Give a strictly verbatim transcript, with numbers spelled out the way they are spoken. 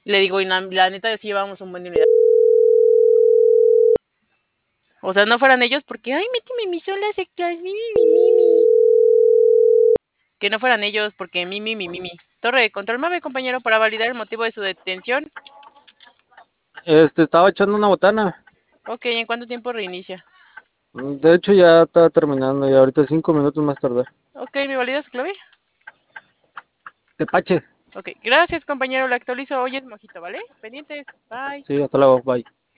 Le digo, y la, la neta sí llevamos un buen de unidad. O sea, no fueran ellos porque, ay, méteme mis olas extras, mi, mi, mi, mi, mi. Que no fueran ellos porque mi, mi, mi, mi, mi. Torre de control, mame, compañero, para validar el motivo de su detención. Este, estaba echando una botana. Ok, ¿en cuánto tiempo reinicia? De hecho, ya está terminando y ahorita cinco minutos más tarde. Ok, ¿me valida su clave? Tepache. Ok, gracias, compañero, le actualizo. Hoy es mojito, ¿vale? Pendientes, bye. Sí, hasta luego, bye.